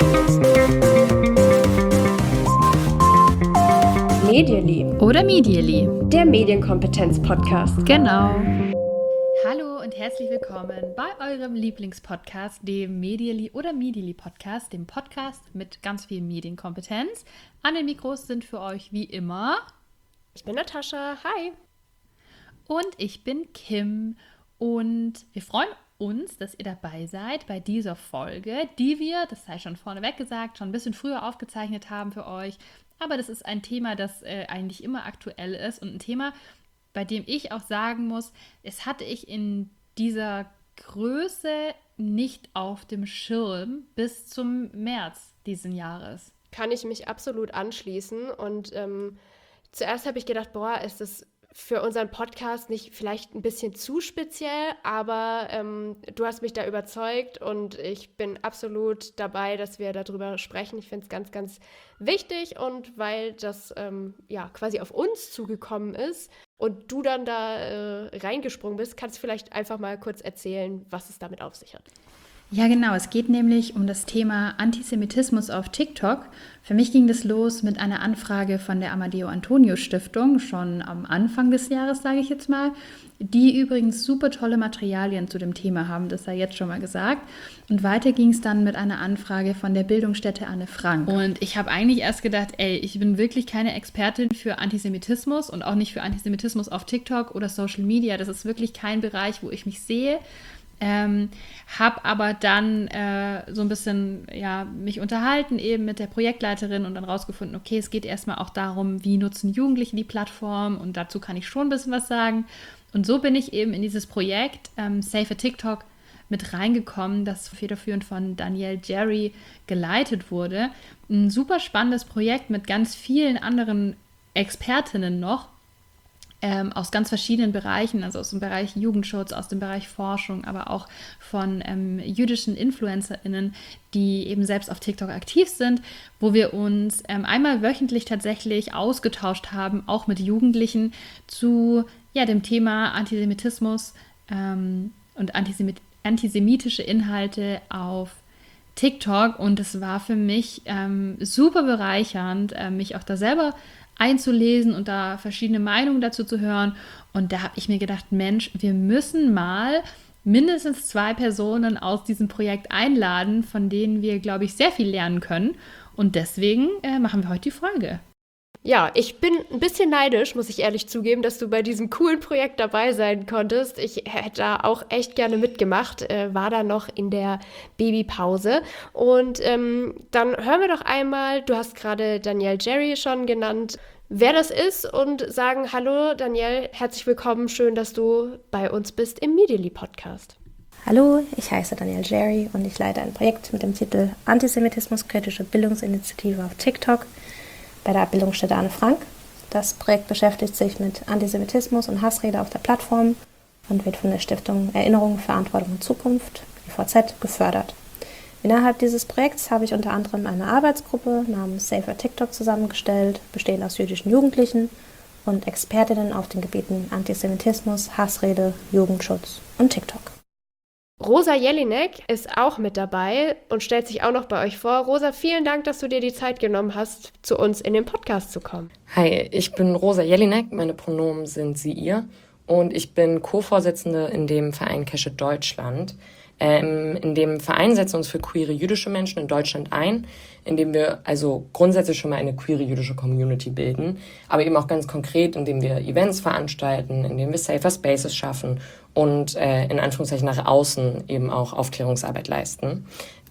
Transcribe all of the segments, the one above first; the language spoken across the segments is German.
Medially oder Medially, der Medienkompetenz-Podcast. Genau. Hallo und herzlich willkommen bei eurem Lieblingspodcast, dem Medially oder Medially Podcast, dem Podcast mit ganz viel Medienkompetenz. An den Mikros sind für euch wie immer Ich bin Natascha, hi. Und ich bin Kim und wir freuen uns, dass ihr dabei seid bei dieser Folge, die wir, das sei schon vorneweg gesagt, schon ein bisschen früher aufgezeichnet haben für euch. Aber das ist ein Thema, das eigentlich immer aktuell ist und ein Thema, bei dem ich auch sagen muss, es hatte ich in dieser Größe nicht auf dem Schirm bis zum März diesen Jahres. Kann ich mich absolut anschließen und zuerst habe ich gedacht, ist das für unseren Podcast nicht vielleicht ein bisschen zu speziell, aber du hast mich da überzeugt und ich bin absolut dabei, dass wir darüber sprechen. Ich finde es ganz, ganz wichtig und weil das quasi auf uns zugekommen ist und du dann da reingesprungen bist, kannst du vielleicht einfach mal kurz erzählen, was es damit auf sich hat. Ja, genau. Es geht nämlich um das Thema Antisemitismus auf TikTok. Für mich ging das los mit einer Anfrage von der Amadeo Antonio Stiftung, schon am Anfang des Jahres, sage ich jetzt mal, die übrigens super tolle Materialien zu dem Thema haben, das sei jetzt schon mal gesagt. Und weiter ging es dann mit einer Anfrage von der Bildungsstätte Anne Frank. Und ich habe eigentlich erst gedacht, ich bin wirklich keine Expertin für Antisemitismus und auch nicht für Antisemitismus auf TikTok oder Social Media. Das ist wirklich kein Bereich, wo ich mich sehe. Habe aber dann so ein bisschen mich unterhalten eben mit der Projektleiterin und dann rausgefunden, okay, es geht erstmal auch darum, wie nutzen Jugendliche die Plattform und dazu kann ich schon ein bisschen was sagen. Und so bin ich eben in dieses Projekt Safer TikTok mit reingekommen, das federführend von Danielle Jerry geleitet wurde. Ein super spannendes Projekt mit ganz vielen anderen Expertinnen noch. Aus ganz verschiedenen Bereichen, also aus dem Bereich Jugendschutz, aus dem Bereich Forschung, aber auch von jüdischen InfluencerInnen, die eben selbst auf TikTok aktiv sind, wo wir uns einmal wöchentlich tatsächlich ausgetauscht haben, auch mit Jugendlichen, zu dem Thema Antisemitismus und antisemitische Inhalte auf TikTok. Und es war für mich super bereichernd, mich auch da selber einzulesen und da verschiedene Meinungen dazu zu hören. Und da habe ich mir gedacht, Mensch, wir müssen mal mindestens 2 Personen aus diesem Projekt einladen, von denen wir, glaube ich, sehr viel lernen können. Und deswegen machen wir heute die Folge. Ja, ich bin ein bisschen neidisch, muss ich ehrlich zugeben, dass du bei diesem coolen Projekt dabei sein konntest. Ich hätte da auch echt gerne mitgemacht, war da noch in der Babypause. Und dann hören wir doch einmal, du hast gerade Danielle Jerry schon genannt, wer das ist und sagen, hallo Danielle, herzlich willkommen, schön, dass du bei uns bist im Medially Podcast. Hallo, ich heiße Danielle Jerry und ich leite ein Projekt mit dem Titel Antisemitismus-kritische Bildungsinitiative auf TikTok bei der Bildungsstätte Anne Frank. Das Projekt beschäftigt sich mit Antisemitismus und Hassrede auf der Plattform und wird von der Stiftung Erinnerung, Verantwortung und Zukunft, IVZ, gefördert. Innerhalb dieses Projekts habe ich unter anderem eine Arbeitsgruppe namens Safer TikTok zusammengestellt, bestehend aus jüdischen Jugendlichen und Expertinnen auf den Gebieten Antisemitismus, Hassrede, Jugendschutz und TikTok. Rosa Jelinek ist auch mit dabei und stellt sich auch noch bei euch vor. Rosa, vielen Dank, dass du dir die Zeit genommen hast, zu uns in den Podcast zu kommen. Hi, ich bin Rosa Jelinek, meine Pronomen sind sie, ihr und ich bin Co-Vorsitzende in dem Verein Keshet Deutschland. In dem Verein setzen wir uns für queere jüdische Menschen in Deutschland ein, indem wir also grundsätzlich schon mal eine queere jüdische Community bilden, aber eben auch ganz konkret, indem wir Events veranstalten, indem wir Safer Spaces schaffen und in Anführungszeichen nach außen eben auch Aufklärungsarbeit leisten.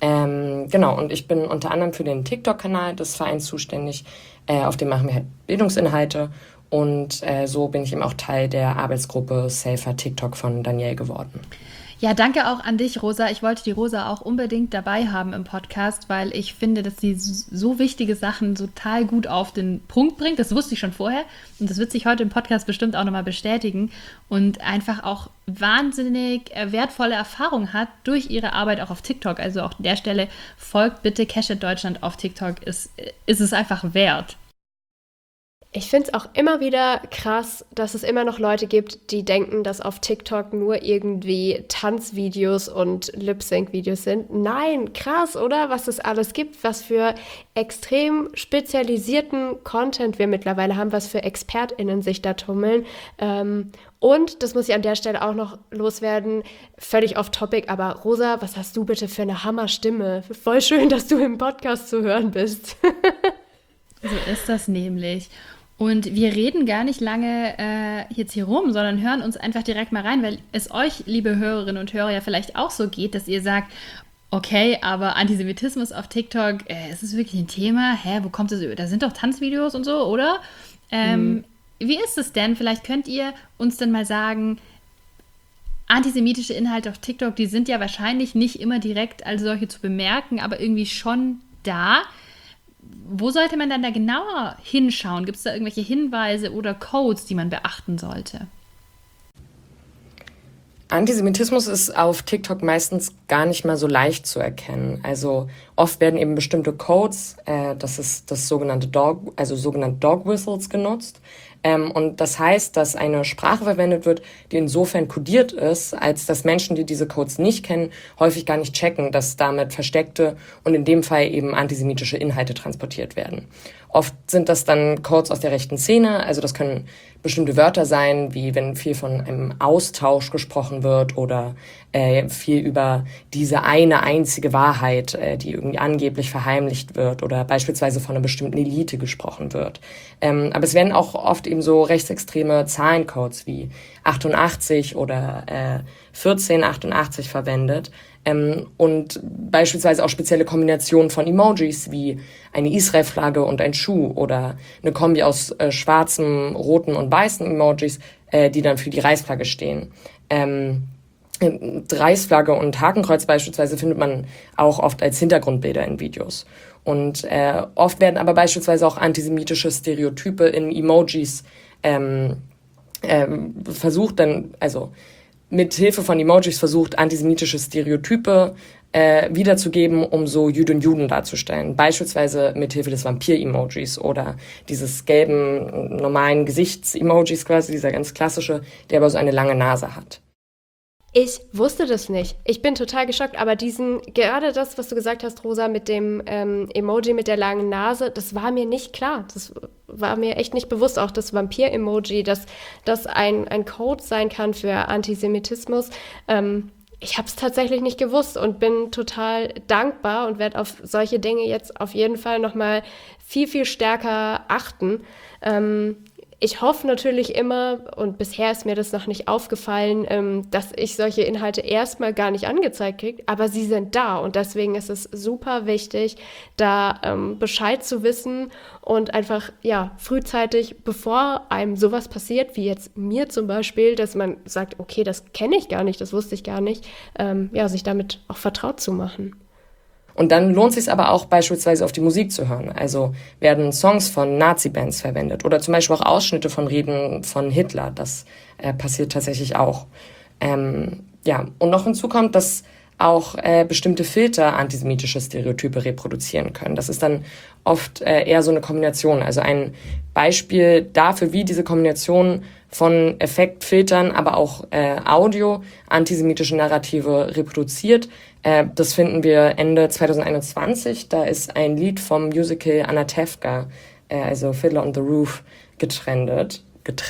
Und ich bin unter anderem für den TikTok-Kanal des Vereins zuständig, auf dem machen wir halt Bildungsinhalte und so bin ich eben auch Teil der Arbeitsgruppe Safer TikTok von Danielle geworden. Ja, danke auch an dich, Rosa. Ich wollte die Rosa auch unbedingt dabei haben im Podcast, weil ich finde, dass sie so wichtige Sachen total gut auf den Punkt bringt. Das wusste ich schon vorher und das wird sich heute im Podcast bestimmt auch nochmal bestätigen und einfach auch wahnsinnig wertvolle Erfahrung hat durch ihre Arbeit auch auf TikTok. Also auch an der Stelle folgt bitte Keshet Deutschland auf TikTok. Ist es einfach wert. Ich finde es auch immer wieder krass, dass es immer noch Leute gibt, die denken, dass auf TikTok nur irgendwie Tanzvideos und Lip-Sync-Videos sind. Nein, krass, oder? Was es alles gibt, was für extrem spezialisierten Content wir mittlerweile haben, was für ExpertInnen sich da tummeln. Und, das muss ich an der Stelle auch noch loswerden, völlig off-topic, aber Rosa, was hast du bitte für eine Hammerstimme? Voll schön, dass du im Podcast zu hören bist. So ist das nämlich. Und wir reden gar nicht lange jetzt hier rum, sondern hören uns einfach direkt mal rein, weil es euch, liebe Hörerinnen und Hörer, ja vielleicht auch so geht, dass ihr sagt, okay, aber Antisemitismus auf TikTok, ist es wirklich ein Thema? Hä, wo kommt das? Da sind doch Tanzvideos und so, oder? Wie ist es denn? Vielleicht könnt ihr uns dann mal sagen, antisemitische Inhalte auf TikTok, die sind ja wahrscheinlich nicht immer direkt als solche zu bemerken, aber irgendwie schon da. Wo sollte man dann da genauer hinschauen? Gibt es da irgendwelche Hinweise oder Codes, die man beachten sollte? Antisemitismus ist auf TikTok meistens gar nicht mal so leicht zu erkennen. Also oft werden eben bestimmte Codes, das ist das sogenannte Dog Whistles genutzt. Und das heißt, dass eine Sprache verwendet wird, die insofern kodiert ist, als dass Menschen, die diese Codes nicht kennen, häufig gar nicht checken, dass damit versteckte und in dem Fall eben antisemitische Inhalte transportiert werden. Oft sind das dann Codes aus der rechten Szene, also das können bestimmte Wörter sein, wie wenn viel von einem Austausch gesprochen wird oder viel über diese eine einzige Wahrheit, die irgendwie angeblich verheimlicht wird oder beispielsweise von einer bestimmten Elite gesprochen wird. Aber es werden auch oft eben so rechtsextreme Zahlencodes wie 88 oder 1488 verwendet. Und beispielsweise auch spezielle Kombinationen von Emojis wie eine Israel-Flagge und ein Schuh oder eine Kombi aus schwarzen, roten und weißen Emojis, die dann für die Reichsflagge stehen. Reichsflagge und Hakenkreuz beispielsweise findet man auch oft als Hintergrundbilder in Videos. Und oft werden aber beispielsweise auch antisemitische Stereotype in Emojis versucht dann, also mit Hilfe von Emojis versucht, antisemitische Stereotype wiederzugeben, um so Jüdinnen und Juden darzustellen. Beispielsweise mit Hilfe des Vampir-Emojis oder dieses gelben, normalen Gesichts-Emojis quasi, dieser ganz klassische, der aber so eine lange Nase hat. Ich wusste das nicht. Ich bin total geschockt, aber gerade das, was du gesagt hast, Rosa, mit dem Emoji mit der langen Nase, das war mir nicht klar. Das war mir echt nicht bewusst. Auch das Vampir-Emoji, dass das ein Code sein kann für Antisemitismus. Ich habe es tatsächlich nicht gewusst und bin total dankbar und werde auf solche Dinge jetzt auf jeden Fall nochmal viel, viel stärker achten. Ich hoffe natürlich immer, und bisher ist mir das noch nicht aufgefallen, dass ich solche Inhalte erstmal gar nicht angezeigt kriege, aber sie sind da und deswegen ist es super wichtig, da Bescheid zu wissen und einfach, ja, frühzeitig, bevor einem sowas passiert, wie jetzt mir zum Beispiel, dass man sagt, okay, das kenne ich gar nicht, das wusste ich gar nicht, sich damit auch vertraut zu machen. Und dann lohnt es sich aber auch beispielsweise auf die Musik zu hören. Also werden Songs von Nazi-Bands verwendet oder zum Beispiel auch Ausschnitte von Reden von Hitler. Das passiert tatsächlich auch. Und noch hinzu kommt, dass auch bestimmte Filter antisemitische Stereotype reproduzieren können. Das ist dann oft eher so eine Kombination. Also ein Beispiel dafür, wie diese Kombination von Effektfiltern, aber auch Audio antisemitische Narrative reproduziert. Das finden wir Ende 2021. Da ist ein Lied vom Musical Anatevka, also Fiddler on the Roof, getrendet.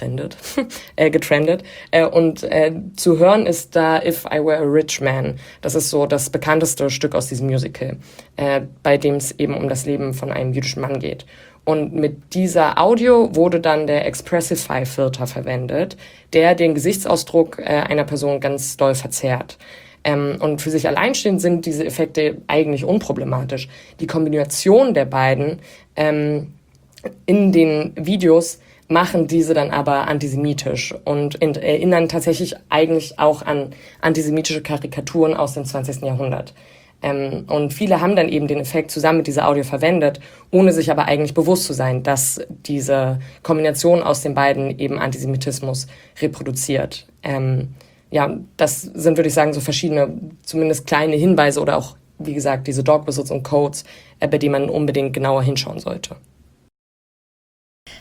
Und zu hören ist da If I Were a Rich Man. Das ist so das bekannteste Stück aus diesem Musical, bei dem es eben um das Leben von einem jüdischen Mann geht. Und mit dieser Audio wurde dann der Expressify-Filter verwendet, der den Gesichtsausdruck einer Person ganz doll verzerrt. Und für sich alleinstehend sind diese Effekte eigentlich unproblematisch. Die Kombination der beiden in den Videos machen diese dann aber antisemitisch und erinnern tatsächlich eigentlich auch an antisemitische Karikaturen aus dem 20. Jahrhundert. Und viele haben dann eben den Effekt zusammen mit dieser Audio verwendet, ohne sich aber eigentlich bewusst zu sein, dass diese Kombination aus den beiden eben Antisemitismus reproduziert. Das sind, würde ich sagen, so verschiedene, zumindest kleine Hinweise oder auch, wie gesagt, diese Dog Whistles und Codes, bei denen man unbedingt genauer hinschauen sollte.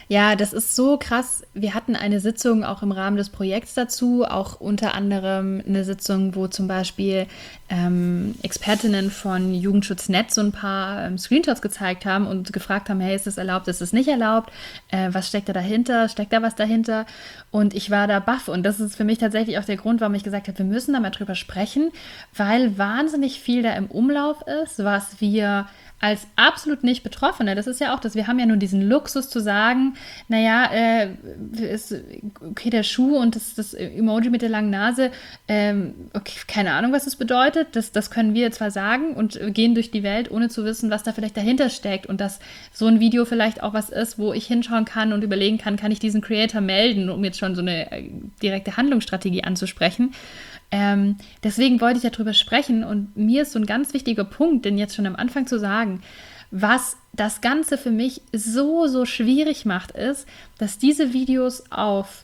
Ja, das ist so krass. Wir hatten eine Sitzung auch im Rahmen des Projekts dazu, auch unter anderem eine Sitzung, wo zum Beispiel Expertinnen von Jugendschutznet so ein paar Screenshots gezeigt haben und gefragt haben, hey, ist das erlaubt, ist das nicht erlaubt? Was steckt da dahinter? Steckt da was dahinter? Und ich war da baff. Und das ist für mich tatsächlich auch der Grund, warum ich gesagt habe, wir müssen da mal drüber sprechen, weil wahnsinnig viel da im Umlauf ist, was wir als absolut nicht Betroffene, das ist ja auch das, wir haben ja nur diesen Luxus zu sagen, naja, okay, der Schuh und das Emoji mit der langen Nase, okay, keine Ahnung, was das bedeutet, das können wir zwar sagen und gehen durch die Welt, ohne zu wissen, was da vielleicht dahinter steckt und dass so ein Video vielleicht auch was ist, wo ich hinschauen kann und überlegen kann ich diesen Creator melden, um jetzt schon so eine direkte Handlungsstrategie anzusprechen. Deswegen wollte ich ja drüber sprechen und mir ist so ein ganz wichtiger Punkt, den jetzt schon am Anfang zu sagen, was das Ganze für mich so, so schwierig macht, ist, dass diese Videos auf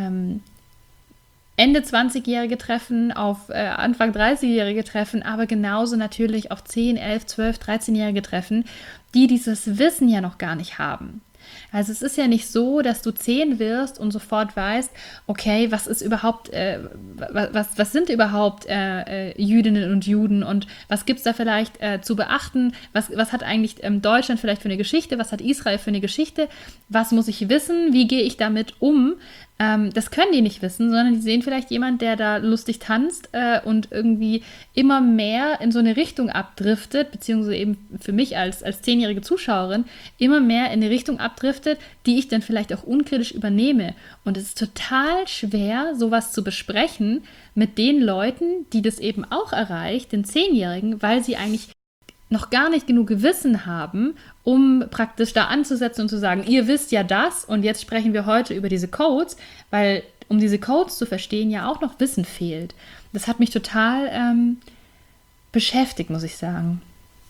Ende 20-Jährige treffen, auf Anfang 30-Jährige treffen, aber genauso natürlich auf 10, 11, 12, 13-Jährige treffen, die dieses Wissen ja noch gar nicht haben. Also es ist ja nicht so, dass du 10 wirst und sofort weißt, okay, was ist überhaupt, was sind überhaupt Jüdinnen und Juden und was gibt es da vielleicht zu beachten? Was hat eigentlich Deutschland vielleicht für eine Geschichte? Was hat Israel für eine Geschichte? Was muss ich wissen? Wie gehe ich damit um? Das können die nicht wissen, sondern die sehen vielleicht jemand, der da lustig tanzt und irgendwie immer mehr in so eine Richtung abdriftet, beziehungsweise eben für mich als 10-jährige Zuschauerin immer mehr in eine Richtung abdriftet, die ich dann vielleicht auch unkritisch übernehme. Und es ist total schwer, sowas zu besprechen mit den Leuten, die das eben auch erreicht, den 10-Jährigen, weil sie eigentlich noch gar nicht genug Wissen haben, um praktisch da anzusetzen und zu sagen, ihr wisst ja das und jetzt sprechen wir heute über diese Codes, weil um diese Codes zu verstehen ja auch noch Wissen fehlt. Das hat mich total beschäftigt, muss ich sagen.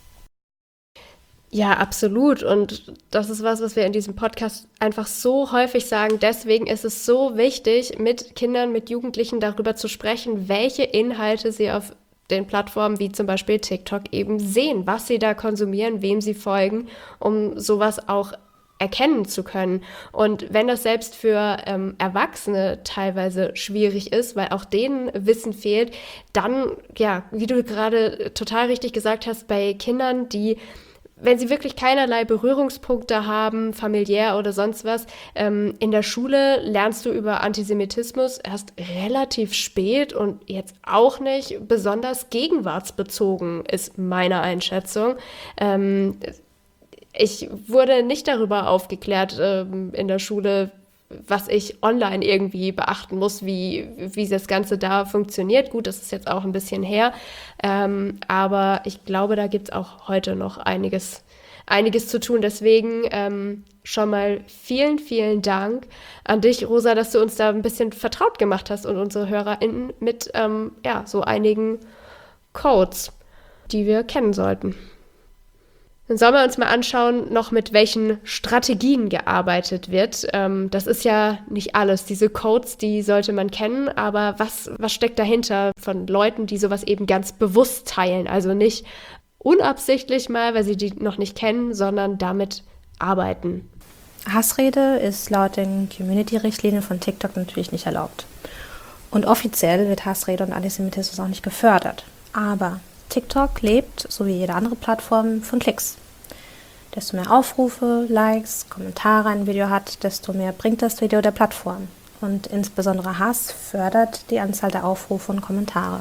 Ja, absolut. Und das ist was wir in diesem Podcast einfach so häufig sagen. Deswegen ist es so wichtig, mit Kindern, mit Jugendlichen darüber zu sprechen, welche Inhalte sie auf den Plattformen wie zum Beispiel TikTok eben sehen, was sie da konsumieren, wem sie folgen, um sowas auch erkennen zu können. Und wenn das selbst für Erwachsene teilweise schwierig ist, weil auch denen Wissen fehlt, dann, ja, wie du gerade total richtig gesagt hast, bei Kindern, die wenn sie wirklich keinerlei Berührungspunkte haben, familiär oder sonst was, in der Schule lernst du über Antisemitismus erst relativ spät und jetzt auch nicht besonders gegenwartsbezogen, ist meine Einschätzung. Ich wurde nicht darüber aufgeklärt in der Schule, was ich online irgendwie beachten muss, wie das Ganze da funktioniert. Gut, das ist jetzt auch ein bisschen her, aber ich glaube, da gibt es auch heute noch einiges zu tun. Deswegen schon mal vielen, vielen Dank an dich, Rosa, dass du uns da ein bisschen vertraut gemacht hast und unsere HörerInnen mit so einigen Codes, die wir kennen sollten. Dann sollen wir uns mal anschauen, noch mit welchen Strategien gearbeitet wird. Das ist ja nicht alles. Diese Codes, die sollte man kennen, aber was steckt dahinter von Leuten, die sowas eben ganz bewusst teilen? Also nicht unabsichtlich mal, weil sie die noch nicht kennen, sondern damit arbeiten. Hassrede ist laut den Community-Richtlinien von TikTok natürlich nicht erlaubt. Und offiziell wird Hassrede und Antisemitismus auch nicht gefördert. Aber TikTok lebt, so wie jede andere Plattform, von Klicks. Desto mehr Aufrufe, Likes, Kommentare ein Video hat, desto mehr bringt das Video der Plattform. Und insbesondere Hass fördert die Anzahl der Aufrufe und Kommentare.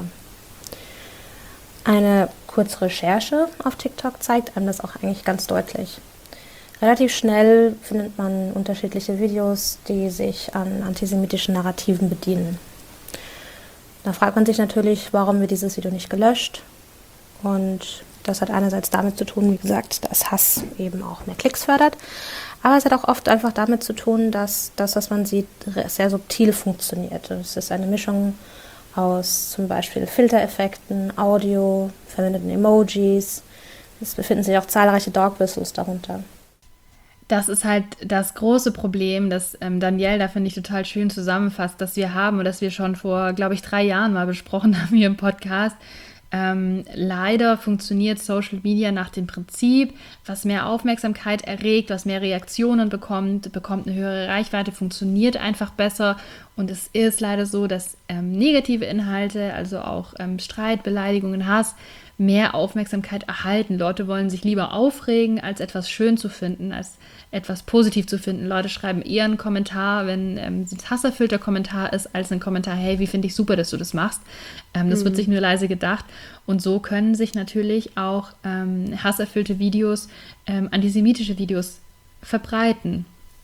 Eine kurze Recherche auf TikTok zeigt einem das auch eigentlich ganz deutlich. Relativ schnell findet man unterschiedliche Videos, die sich an antisemitischen Narrativen bedienen. Da fragt man sich natürlich, warum wird dieses Video nicht gelöscht? Und das hat einerseits damit zu tun, wie gesagt, dass Hass eben auch mehr Klicks fördert. Aber es hat auch oft einfach damit zu tun, dass das, was man sieht, sehr subtil funktioniert. Es ist eine Mischung aus zum Beispiel Filtereffekten, Audio, verwendeten Emojis. Es befinden sich auch zahlreiche Dog Whistles darunter. Das ist halt das große Problem, das Danielle da, finde ich, total schön zusammenfasst, das wir haben und das wir schon vor, glaube ich, 3 Jahren mal besprochen haben hier im Podcast. Leider funktioniert Social Media nach dem Prinzip, was mehr Aufmerksamkeit erregt, was mehr Reaktionen bekommt eine höhere Reichweite, funktioniert einfach besser. Und es ist leider so, dass negative Inhalte, also auch Streit, Beleidigungen, Hass, mehr Aufmerksamkeit erhalten. Leute wollen sich lieber aufregen, als etwas schön zu finden, als etwas positiv zu finden. Leute schreiben eher einen Kommentar, wenn es hasserfüllter Kommentar ist, als ein Kommentar, hey, wie finde ich super, dass du das machst. Das wird sich nur leise gedacht. Und so können sich natürlich auch hasserfüllte Videos, antisemitische Videos verbreiten.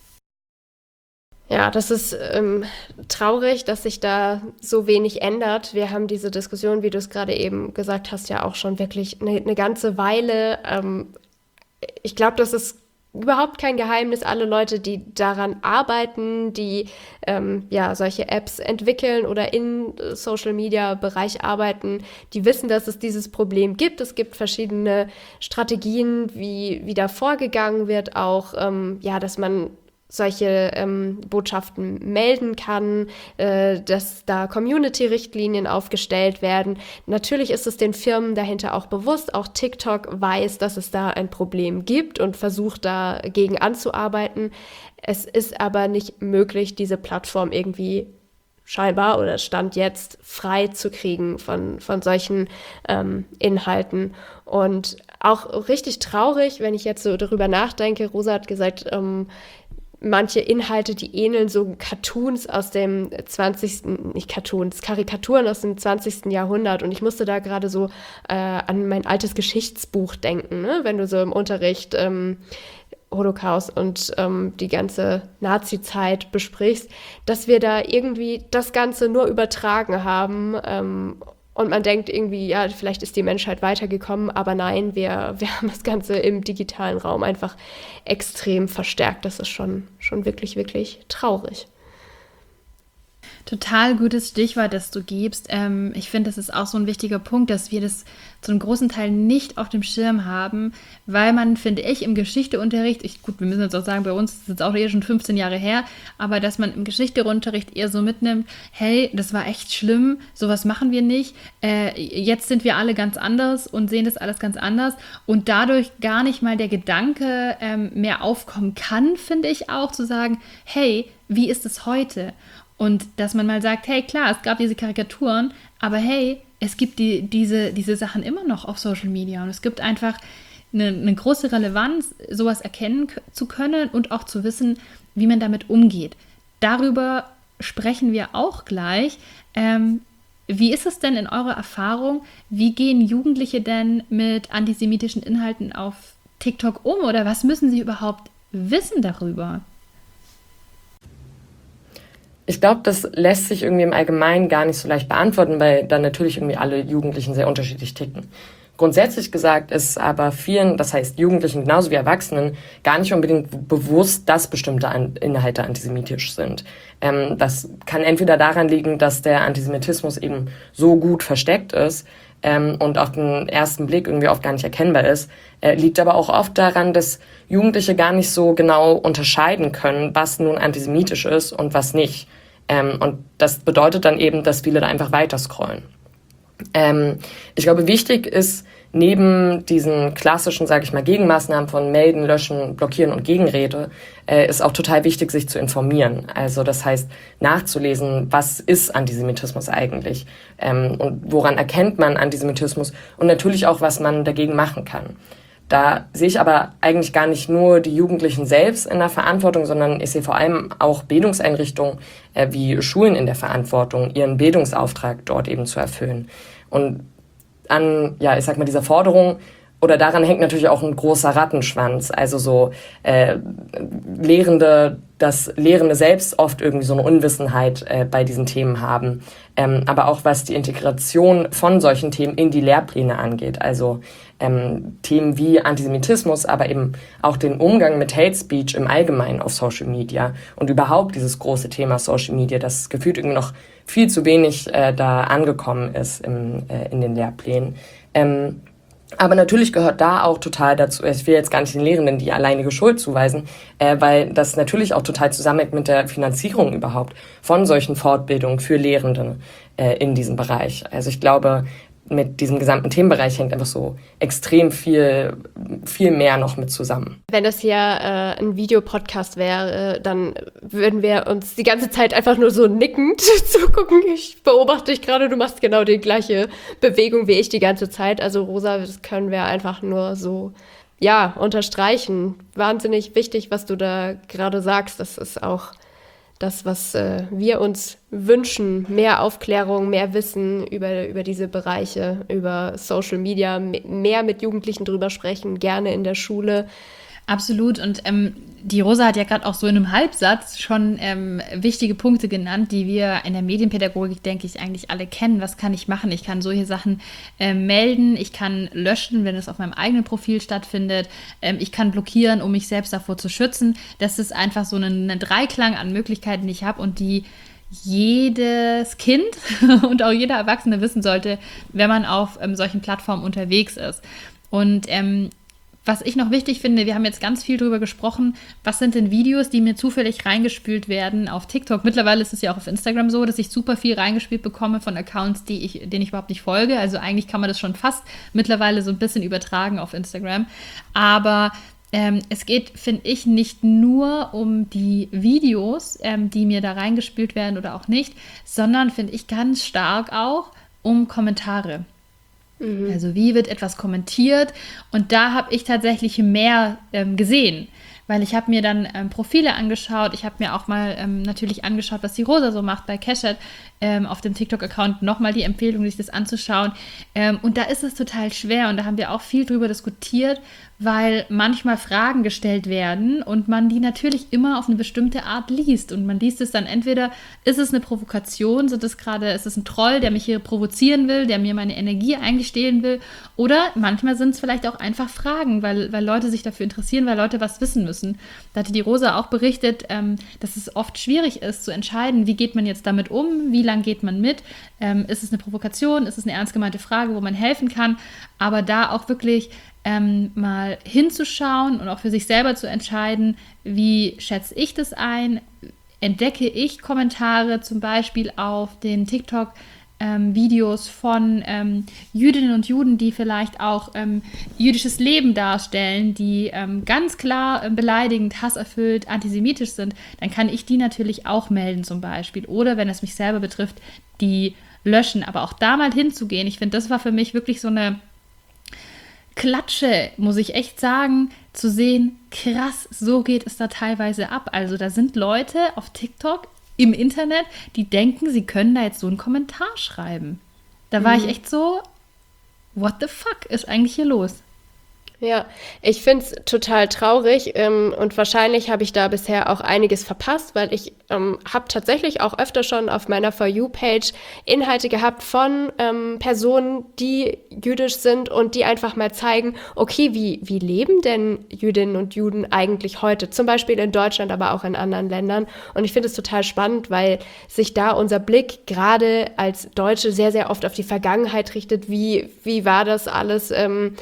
Ja, das ist traurig, dass sich da so wenig ändert. Wir haben diese Diskussion, wie du es gerade eben gesagt hast, ja auch schon wirklich eine ganze Weile. Ich glaube, das ist überhaupt kein Geheimnis. Alle Leute, die daran arbeiten, die solche Apps entwickeln oder in Social-Media-Bereich arbeiten, die wissen, dass es dieses Problem gibt. Es gibt verschiedene Strategien, wie da vorgegangen wird, auch dass man solche Botschaften melden kann, dass da Community-Richtlinien aufgestellt werden. Natürlich ist es den Firmen dahinter auch bewusst. Auch TikTok weiß, dass es da ein Problem gibt und versucht dagegen anzuarbeiten. Es ist aber nicht möglich, diese Plattform irgendwie scheinbar oder Stand jetzt frei zu kriegen von solchen Inhalten. Und auch richtig traurig, wenn ich jetzt so darüber nachdenke, Rosa hat gesagt, manche Inhalte, die ähneln so Cartoons aus dem 20., nicht Cartoons, Karikaturen aus dem 20. Jahrhundert. Und ich musste da gerade so an mein altes Geschichtsbuch denken, ne? Wenn du so im Unterricht Holocaust und die ganze Nazi-Zeit besprichst, dass wir da irgendwie das Ganze nur übertragen haben und man denkt irgendwie, ja, vielleicht ist die Menschheit weitergekommen, aber nein, wir haben das Ganze im digitalen Raum einfach extrem verstärkt. Das ist schon wirklich, wirklich traurig. Total gutes Stichwort, das du gibst. Ich finde, das ist auch so ein wichtiger Punkt, dass wir das zu einem großen Teil nicht auf dem Schirm haben, weil man, finde ich, im Geschichteunterricht, wir müssen jetzt auch sagen, bei uns ist es jetzt auch eher schon 15 Jahre her, aber dass man im Geschichteunterricht eher so mitnimmt, hey, das war echt schlimm, sowas machen wir nicht, jetzt sind wir alle ganz anders und sehen das alles ganz anders und dadurch gar nicht mal der Gedanke mehr aufkommen kann, finde ich auch, zu sagen, hey, wie ist es heute? Und dass man mal sagt, hey, klar, es gab diese Karikaturen, aber hey, es gibt diese Sachen immer noch auf Social Media und es gibt einfach eine große Relevanz, sowas erkennen zu können und auch zu wissen, wie man damit umgeht. Darüber sprechen wir auch gleich. Wie ist es denn in eurer Erfahrung? Wie gehen Jugendliche denn mit antisemitischen Inhalten auf TikTok um oder was müssen sie überhaupt wissen darüber? Ich glaube, das lässt sich irgendwie im Allgemeinen gar nicht so leicht beantworten, weil dann natürlich irgendwie alle Jugendlichen sehr unterschiedlich ticken. Grundsätzlich gesagt ist aber vielen, das heißt Jugendlichen genauso wie Erwachsenen, gar nicht unbedingt bewusst, dass bestimmte Inhalte antisemitisch sind. Das kann entweder daran liegen, dass der Antisemitismus eben so gut versteckt ist und auf den ersten Blick irgendwie oft gar nicht erkennbar ist, liegt aber auch oft daran, dass Jugendliche gar nicht so genau unterscheiden können, was nun antisemitisch ist und was nicht. Und das bedeutet dann eben, dass viele da einfach weiter scrollen. Ich glaube, wichtig ist, neben diesen klassischen, sage ich mal, Gegenmaßnahmen von Melden, Löschen, Blockieren und Gegenrede, ist auch total wichtig, sich zu informieren. Also das heißt, nachzulesen, was ist Antisemitismus eigentlich und woran erkennt man Antisemitismus und natürlich auch, was man dagegen machen kann. Da sehe ich aber eigentlich gar nicht nur die Jugendlichen selbst in der Verantwortung, sondern ich sehe vor allem auch Bildungseinrichtungen wie Schulen in der Verantwortung, ihren Bildungsauftrag dort eben zu erfüllen. Und an, ich sag mal, dieser Forderung oder daran hängt natürlich auch ein großer Rattenschwanz. Also so Lehrende selbst oft irgendwie so eine Unwissenheit bei diesen Themen haben. Aber auch was die Integration von solchen Themen in die Lehrpläne angeht. Also Themen wie Antisemitismus, aber eben auch den Umgang mit Hate Speech im Allgemeinen auf Social Media und überhaupt dieses große Thema Social Media, das gefühlt irgendwie noch viel zu wenig da angekommen ist in den Lehrplänen. Aber natürlich gehört da auch total dazu, ich will jetzt gar nicht den Lehrenden die alleinige Schuld zuweisen, weil das natürlich auch total zusammenhängt mit der Finanzierung überhaupt von solchen Fortbildungen für Lehrende in diesem Bereich. Also ich glaube, mit diesem gesamten Themenbereich hängt einfach so extrem viel mehr noch mit zusammen. Wenn das hier ein Videopodcast wäre, dann würden wir uns die ganze Zeit einfach nur so nickend zugucken. Ich beobachte dich gerade, du machst genau die gleiche Bewegung wie ich die ganze Zeit. Also Rosa, das können wir einfach nur so, ja, unterstreichen. Wahnsinnig wichtig, was du da gerade sagst. Das ist auch das, was wir uns wünschen, mehr Aufklärung, mehr Wissen über diese Bereiche, über Social Media, mehr mit Jugendlichen drüber sprechen, gerne in der Schule. Absolut. Und die Rosa hat ja gerade auch so in einem Halbsatz schon wichtige Punkte genannt, die wir in der Medienpädagogik, denke ich, eigentlich alle kennen. Was kann ich machen? Ich kann solche Sachen melden, ich kann löschen, wenn es auf meinem eigenen Profil stattfindet, ich kann blockieren, um mich selbst davor zu schützen. Das ist einfach so ein Dreiklang an Möglichkeiten, die ich habe und die jedes Kind und auch jeder Erwachsene wissen sollte, wenn man auf solchen Plattformen unterwegs ist. Und was ich noch wichtig finde, wir haben jetzt ganz viel drüber gesprochen, was sind denn Videos, die mir zufällig reingespült werden auf TikTok. Mittlerweile ist es ja auch auf Instagram so, dass ich super viel reingespielt bekomme von Accounts, denen ich überhaupt nicht folge. Also eigentlich kann man das schon fast mittlerweile so ein bisschen übertragen auf Instagram. Aber es geht, finde ich, nicht nur um die Videos, die mir da reingespült werden oder auch nicht, sondern, finde ich, ganz stark auch um Kommentare. Also wie wird etwas kommentiert? Und da habe ich tatsächlich mehr gesehen, weil ich habe mir dann Profile angeschaut. Ich habe mir auch mal natürlich angeschaut, was die Rosa so macht bei Keshet auf dem TikTok-Account. Nochmal die Empfehlung, sich das anzuschauen. Und da ist es total schwer und da haben wir auch viel drüber diskutiert, weil manchmal Fragen gestellt werden und man die natürlich immer auf eine bestimmte Art liest. Und man liest es dann entweder, ist es eine Provokation, ist es ein Troll, der mich hier provozieren will, der mir meine Energie eigentlich stehlen will, oder manchmal sind es vielleicht auch einfach Fragen, weil Leute sich dafür interessieren, weil Leute was wissen müssen. Da hatte die Rosa auch berichtet, dass es oft schwierig ist zu entscheiden, wie geht man jetzt damit um, wie lange geht man mit, ist es eine Provokation, ist es eine ernst gemeinte Frage, wo man helfen kann, aber da auch wirklich mal hinzuschauen und auch für sich selber zu entscheiden, wie schätze ich das ein, entdecke ich Kommentare zum Beispiel auf den TikTok-Videos von Jüdinnen und Juden, die vielleicht auch jüdisches Leben darstellen, die ganz klar beleidigend, hasserfüllt, antisemitisch sind, dann kann ich die natürlich auch melden zum Beispiel. Oder wenn es mich selber betrifft, die löschen. Aber auch da mal hinzugehen, ich finde, das war für mich wirklich so eine Klatsche, muss ich echt sagen, zu sehen, krass, so geht es da teilweise ab. Also da sind Leute auf TikTok im Internet, die denken, sie können da jetzt so einen Kommentar schreiben. Da war ich echt so, what the fuck ist eigentlich hier los? Ja, ich finde es total traurig und wahrscheinlich habe ich da bisher auch einiges verpasst, weil ich habe tatsächlich auch öfter schon auf meiner For You-Page Inhalte gehabt von Personen, die jüdisch sind und die einfach mal zeigen, okay, wie leben denn Jüdinnen und Juden eigentlich heute? Zum Beispiel in Deutschland, aber auch in anderen Ländern. Und ich finde es total spannend, weil sich da unser Blick gerade als Deutsche sehr, sehr oft auf die Vergangenheit richtet. Wie war das alles?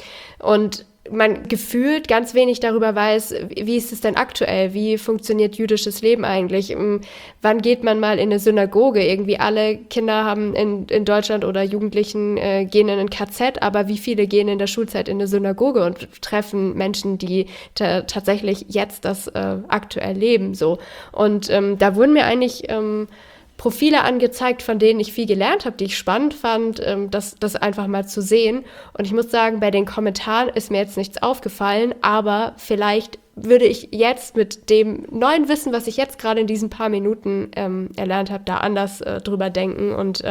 Und man gefühlt ganz wenig darüber weiß, wie ist es denn aktuell? Wie funktioniert jüdisches Leben eigentlich? Wann geht man mal in eine Synagoge? Irgendwie alle Kinder haben in Deutschland oder Jugendlichen gehen in ein KZ, aber wie viele gehen in der Schulzeit in eine Synagoge und treffen Menschen, die tatsächlich jetzt das aktuell leben? So. Und da wurden mir eigentlich Profile angezeigt, von denen ich viel gelernt habe, die ich spannend fand, das einfach mal zu sehen. Und ich muss sagen, bei den Kommentaren ist mir jetzt nichts aufgefallen, aber vielleicht würde ich jetzt mit dem neuen Wissen, was ich jetzt gerade in diesen paar Minuten erlernt habe, da anders drüber denken und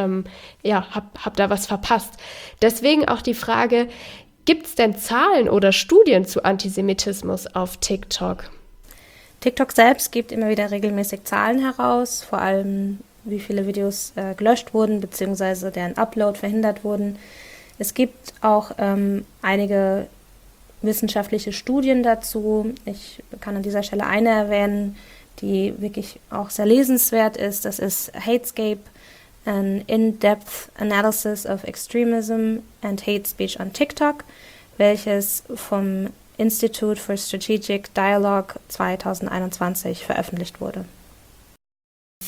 hab da was verpasst. Deswegen auch die Frage, gibt es denn Zahlen oder Studien zu Antisemitismus auf TikTok? TikTok selbst gibt immer wieder regelmäßig Zahlen heraus, vor allem wie viele Videos gelöscht wurden, beziehungsweise deren Upload verhindert wurden. Es gibt auch einige wissenschaftliche Studien dazu. Ich kann an dieser Stelle eine erwähnen, die wirklich auch sehr lesenswert ist. Das ist Hatescape, an In-Depth Analysis of Extremism and Hate Speech on TikTok, welches vom Institute for Strategic Dialogue 2021 veröffentlicht wurde.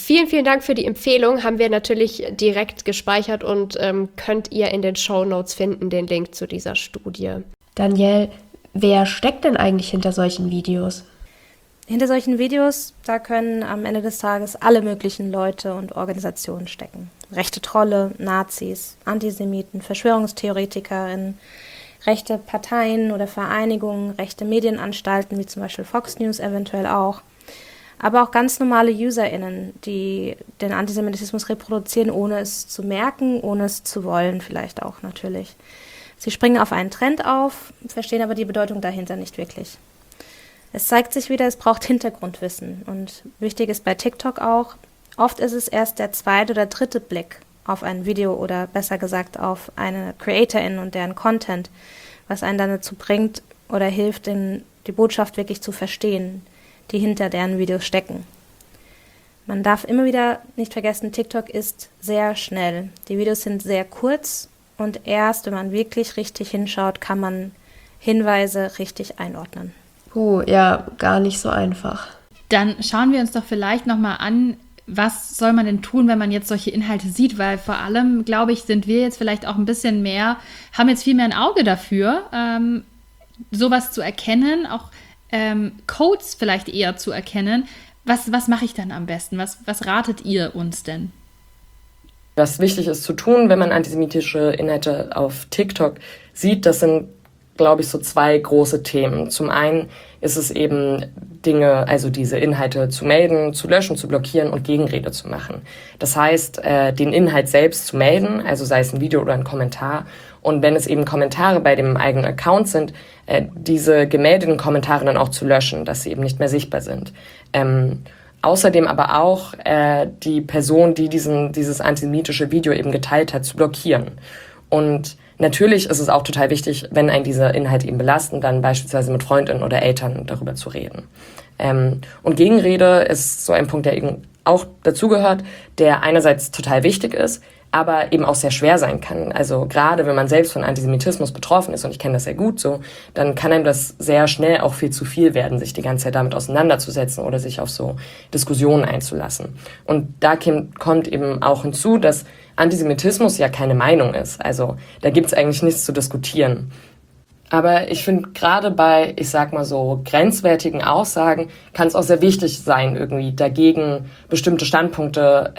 Vielen, vielen Dank für die Empfehlung. Haben wir natürlich direkt gespeichert und könnt ihr in den Shownotes finden, den Link zu dieser Studie. Danielle, wer steckt denn eigentlich hinter solchen Videos? Hinter solchen Videos, da können am Ende des Tages alle möglichen Leute und Organisationen stecken. Rechte Trolle, Nazis, Antisemiten, Verschwörungstheoretikerinnen, rechte Parteien oder Vereinigungen, rechte Medienanstalten, wie zum Beispiel Fox News eventuell auch. Aber auch ganz normale UserInnen, die den Antisemitismus reproduzieren, ohne es zu merken, ohne es zu wollen vielleicht auch natürlich. Sie springen auf einen Trend auf, verstehen aber die Bedeutung dahinter nicht wirklich. Es zeigt sich wieder, es braucht Hintergrundwissen. Und wichtig ist bei TikTok auch, oft ist es erst der zweite oder dritte Blick auf ein Video oder besser gesagt auf eine CreatorIn und deren Content, was einen dann dazu bringt oder hilft, die Botschaft wirklich zu verstehen, die hinter deren Videos stecken. Man darf immer wieder nicht vergessen, TikTok ist sehr schnell. Die Videos sind sehr kurz und erst, wenn man wirklich richtig hinschaut, kann man Hinweise richtig einordnen. Ja, gar nicht so einfach. Dann schauen wir uns doch vielleicht nochmal an, was soll man denn tun, wenn man jetzt solche Inhalte sieht? Weil vor allem, glaube ich, sind wir jetzt vielleicht auch ein bisschen mehr, haben jetzt viel mehr ein Auge dafür, sowas zu erkennen, auch Codes vielleicht eher zu erkennen. Was mache ich dann am besten? Was ratet ihr uns denn? Was wichtig ist zu tun, wenn man antisemitische Inhalte auf TikTok sieht, das sind, glaube ich, so 2 große Themen. Zum einen ist es eben Dinge, also diese Inhalte zu melden, zu löschen, zu blockieren und Gegenrede zu machen. Das heißt, den Inhalt selbst zu melden, also sei es ein Video oder ein Kommentar. Und wenn es eben Kommentare bei dem eigenen Account sind, diese gemeldeten Kommentare dann auch zu löschen, dass sie eben nicht mehr sichtbar sind. Außerdem aber auch die Person, die dieses antisemitische Video eben geteilt hat, zu blockieren. Und natürlich ist es auch total wichtig, wenn einen diese Inhalte eben belasten, dann beispielsweise mit Freundinnen oder Eltern darüber zu reden. Und Gegenrede ist so ein Punkt, der eben auch dazugehört, der einerseits total wichtig ist, aber eben auch sehr schwer sein kann. Also gerade wenn man selbst von Antisemitismus betroffen ist, und ich kenne das sehr gut so, dann kann einem das sehr schnell auch viel zu viel werden, sich die ganze Zeit damit auseinanderzusetzen oder sich auf so Diskussionen einzulassen. Und da kommt eben auch hinzu, dass Antisemitismus ja keine Meinung ist. Also da gibt es eigentlich nichts zu diskutieren. Aber ich finde, gerade bei, ich sag mal so, grenzwertigen Aussagen kann es auch sehr wichtig sein, irgendwie dagegen bestimmte Standpunkte,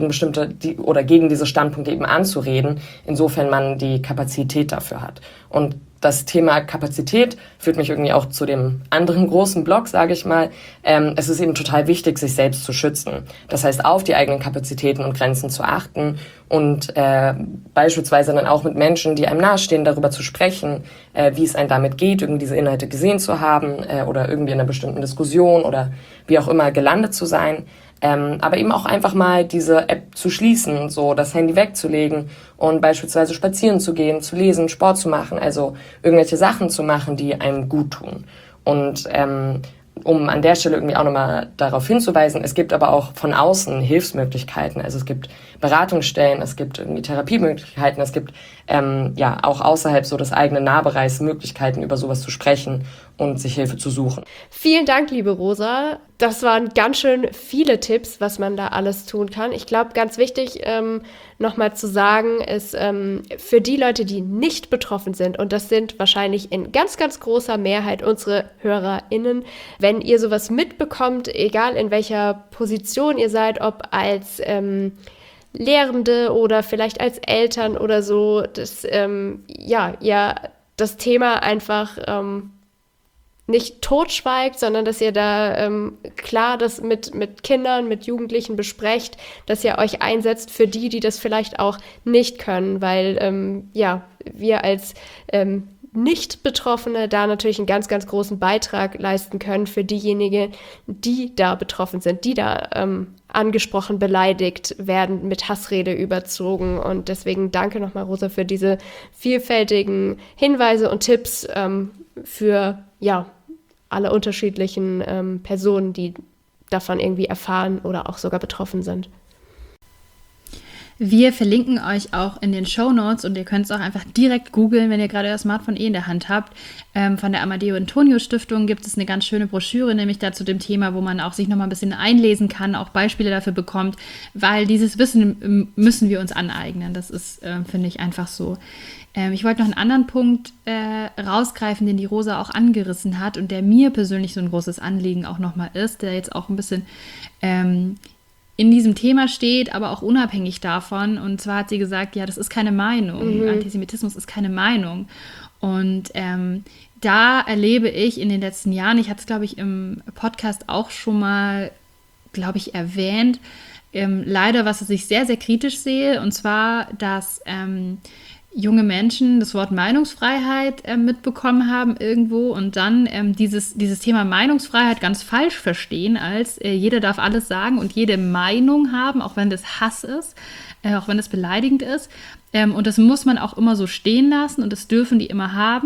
gegen diese Standpunkte eben anzureden, insofern man die Kapazität dafür hat. Und das Thema Kapazität führt mich irgendwie auch zu dem anderen großen Block, sage ich mal. Es ist eben total wichtig, sich selbst zu schützen. Das heißt, auf die eigenen Kapazitäten und Grenzen zu achten und beispielsweise dann auch mit Menschen, die einem nahestehen, darüber zu sprechen, wie es einem damit geht, irgendwie diese Inhalte gesehen zu haben oder irgendwie in einer bestimmten Diskussion oder wie auch immer gelandet zu sein. Aber eben auch einfach mal diese App zu schließen, so das Handy wegzulegen und beispielsweise spazieren zu gehen, zu lesen, Sport zu machen, also irgendwelche Sachen zu machen, die einem gut tun. Und um an der Stelle irgendwie auch nochmal darauf hinzuweisen, es gibt aber auch von außen Hilfsmöglichkeiten. Also es gibt Beratungsstellen, es gibt irgendwie Therapiemöglichkeiten, es gibt auch außerhalb so des eigenen Nahbereichs Möglichkeiten, über sowas zu sprechen und sich Hilfe zu suchen. Vielen Dank, liebe Rosa. Das waren ganz schön viele Tipps, was man da alles tun kann. Ich glaube, ganz wichtig nochmal zu sagen, ist für die Leute, die nicht betroffen sind, und das sind wahrscheinlich in ganz, ganz großer Mehrheit unsere HörerInnen, wenn ihr sowas mitbekommt, egal in welcher Position ihr seid, ob als Lehrende oder vielleicht als Eltern oder so, dass ihr das Thema einfach nicht totschweigt, sondern dass ihr da klar das mit Kindern, mit Jugendlichen besprecht, dass ihr euch einsetzt für die das vielleicht auch nicht können, weil wir als Nicht-Betroffene da natürlich einen ganz, ganz großen Beitrag leisten können für diejenigen, die da betroffen sind, die da angesprochen, beleidigt werden, mit Hassrede überzogen. Und deswegen danke nochmal, Rosa, für diese vielfältigen Hinweise und Tipps für alle unterschiedlichen Personen, die davon irgendwie erfahren oder auch sogar betroffen sind. Wir verlinken euch auch in den Shownotes und ihr könnt es auch einfach direkt googeln, wenn ihr gerade euer Smartphone in der Hand habt. Von der Amadeo Antonio Stiftung gibt es eine ganz schöne Broschüre, nämlich da zu dem Thema, wo man auch sich nochmal ein bisschen einlesen kann, auch Beispiele dafür bekommt, weil dieses Wissen müssen wir uns aneignen. Das ist, finde ich, einfach so. Ich wollte noch einen anderen Punkt rausgreifen, den die Rosa auch angerissen hat und der mir persönlich so ein großes Anliegen auch nochmal ist, der jetzt auch ein bisschen in diesem Thema steht, aber auch unabhängig davon. Und zwar hat sie gesagt, ja, das ist keine Meinung. Antisemitismus ist keine Meinung. Und da erlebe ich in den letzten Jahren, ich hatte es, glaube ich, im Podcast auch schon mal, glaube ich, erwähnt, leider, was ich sehr, sehr kritisch sehe, und zwar, dass junge Menschen das Wort Meinungsfreiheit mitbekommen haben irgendwo und dann dieses Thema Meinungsfreiheit ganz falsch verstehen, als jeder darf alles sagen und jede Meinung haben, auch wenn das Hass ist, auch wenn das beleidigend ist. Und das muss man auch immer so stehen lassen und das dürfen die immer haben.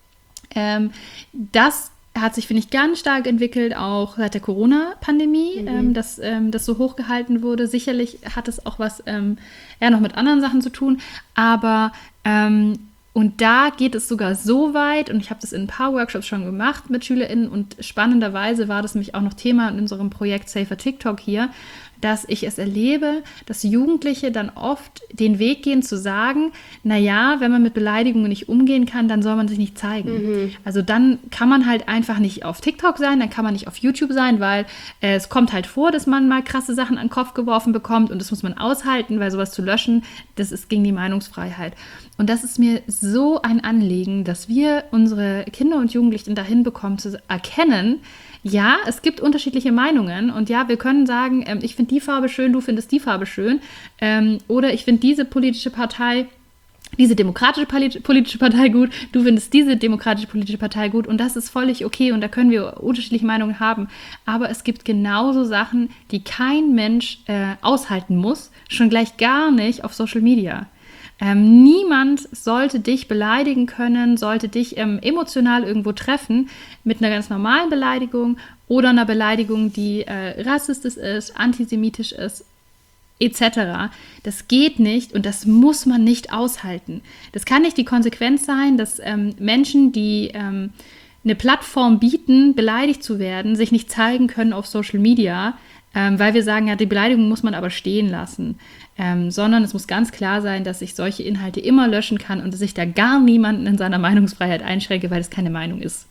Das hat sich, finde ich, ganz stark entwickelt, auch seit der Corona-Pandemie, dass das so hochgehalten wurde. Sicherlich hat es auch was noch mit anderen Sachen zu tun, aber und da geht es sogar so weit, und ich habe das in ein paar Workshops schon gemacht mit SchülerInnen, und spannenderweise war das nämlich auch noch Thema in unserem Projekt Safer TikTok hier, dass ich es erlebe, dass Jugendliche dann oft den Weg gehen zu sagen, naja, wenn man mit Beleidigungen nicht umgehen kann, dann soll man sich nicht zeigen. Also dann kann man halt einfach nicht auf TikTok sein, dann kann man nicht auf YouTube sein, weil es kommt halt vor, dass man mal krasse Sachen an den Kopf geworfen bekommt und das muss man aushalten, weil sowas zu löschen, das ist gegen die Meinungsfreiheit. Und das ist mir so ein Anliegen, dass wir unsere Kinder und Jugendlichen dahin bekommen, zu erkennen, ja, es gibt unterschiedliche Meinungen und ja, wir können sagen, ich finde die Farbe schön, du findest die Farbe schön, oder ich finde diese politische Partei, diese demokratische politische Partei gut, du findest diese demokratische politische Partei gut, und das ist völlig okay und da können wir unterschiedliche Meinungen haben, aber es gibt genauso Sachen, die kein Mensch aushalten muss, schon gleich gar nicht auf Social Media. Niemand sollte dich beleidigen können, sollte dich emotional irgendwo treffen mit einer ganz normalen Beleidigung oder einer Beleidigung, die rassistisch ist, antisemitisch ist, etc. Das geht nicht und das muss man nicht aushalten. Das kann nicht die Konsequenz sein, dass Menschen, die eine Plattform bieten, beleidigt zu werden, sich nicht zeigen können auf Social Media, weil wir sagen, ja, die Beleidigung muss man aber stehen lassen. Sondern es muss ganz klar sein, dass ich solche Inhalte immer löschen kann und dass ich da gar niemanden in seiner Meinungsfreiheit einschränke, weil es keine Meinung ist.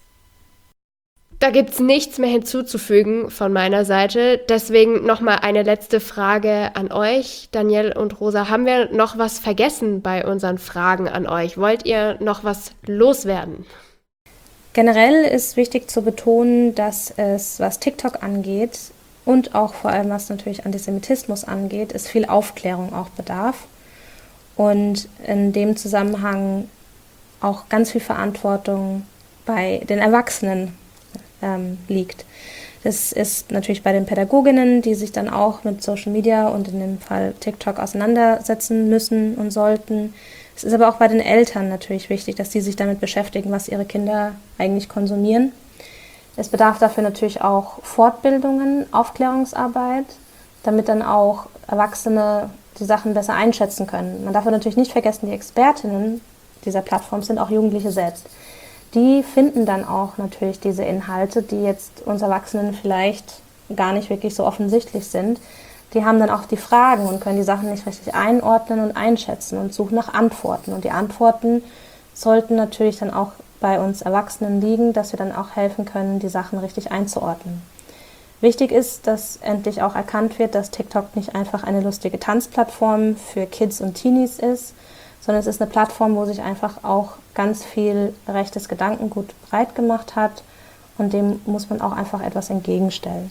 Da gibt es nichts mehr hinzuzufügen von meiner Seite. Deswegen nochmal eine letzte Frage an euch, Danielle und Rosa. Haben wir noch was vergessen bei unseren Fragen an euch? Wollt ihr noch was loswerden? Generell ist wichtig zu betonen, dass es, was TikTok angeht, und auch vor allem, was natürlich Antisemitismus angeht, es viel Aufklärung auch bedarf. Und in dem Zusammenhang auch ganz viel Verantwortung bei den Erwachsenen liegt. Das ist natürlich bei den Pädagoginnen, die sich dann auch mit Social Media und in dem Fall TikTok auseinandersetzen müssen und sollten. Es ist aber auch bei den Eltern natürlich wichtig, dass die sich damit beschäftigen, was ihre Kinder eigentlich konsumieren. Es bedarf dafür natürlich auch Fortbildungen, Aufklärungsarbeit, damit dann auch Erwachsene die Sachen besser einschätzen können. Man darf natürlich nicht vergessen, die Expertinnen dieser Plattform sind auch Jugendliche selbst. Die finden dann auch natürlich diese Inhalte, die jetzt uns Erwachsenen vielleicht gar nicht wirklich so offensichtlich sind. Die haben dann auch die Fragen und können die Sachen nicht richtig einordnen und einschätzen und suchen nach Antworten. Und die Antworten sollten natürlich dann auch bei uns Erwachsenen liegen, dass wir dann auch helfen können, die Sachen richtig einzuordnen. Wichtig ist, dass endlich auch erkannt wird, dass TikTok nicht einfach eine lustige Tanzplattform für Kids und Teenies ist, sondern es ist eine Plattform, wo sich einfach auch ganz viel rechtes Gedankengut breit gemacht hat und dem muss man auch einfach etwas entgegenstellen.